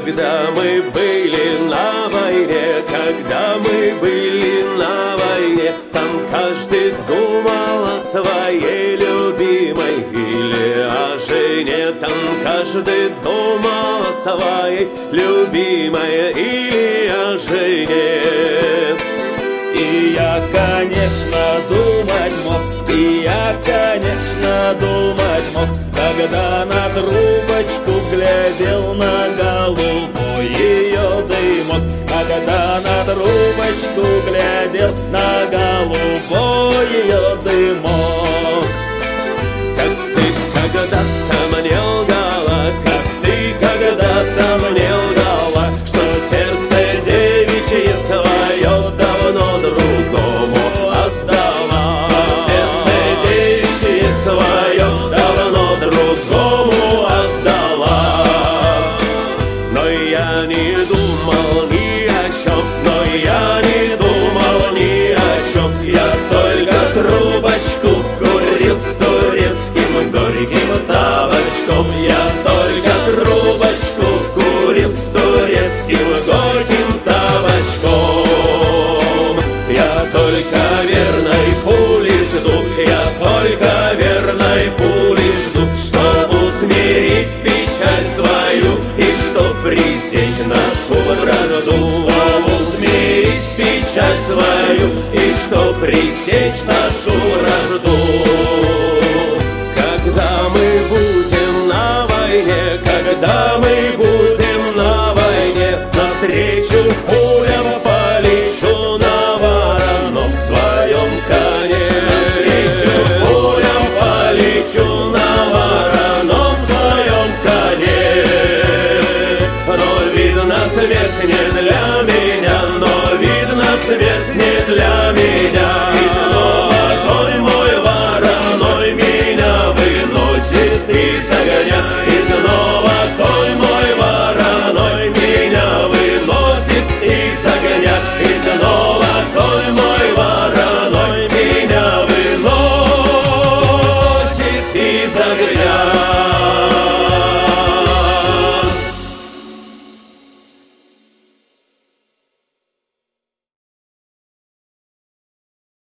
Когда мы были на войне, когда мы были на войне, там каждый думал о своей любимой или о жене. Там каждый думал о своей любимой или о жене. И я, конечно, думать мог, и я, конечно, думать мог, когда на трубочку глядел на голубой ее дымок. Когда на трубочку глядел на голубой ее дымок. Как ты когда-то мне лгала, как ты когда-то мне лгала, что сердце девичье свое давно другому отдала. Сердце девичье свое давно другому отдала. Но я не думал ни о чем, но я не думал ни о чем. Я только трубочку курил с турецким горьким табачком. Я только трубочку курил с турецким горьким табачком. Я только верной пули жду, я только верной пули жду, чтоб усмирить печаль свою и чтоб пресечь нашу вражду. Чтоб усмирить печаль свою и чтоб пресечь нашу вражду. Когда мы будем на войне, когда мы будем на войне, навстречу пулям полечу на вороном своем коне. Навстречу пулям полечу на вороном своем коне. Но видно, смерть не для меня, но видно, смерть не для меня. И снова конь мой вороной меня выносит из огня. И снова конь мой вороной меня выносит из огня. И снова конь мой вороной меня выносит из огня.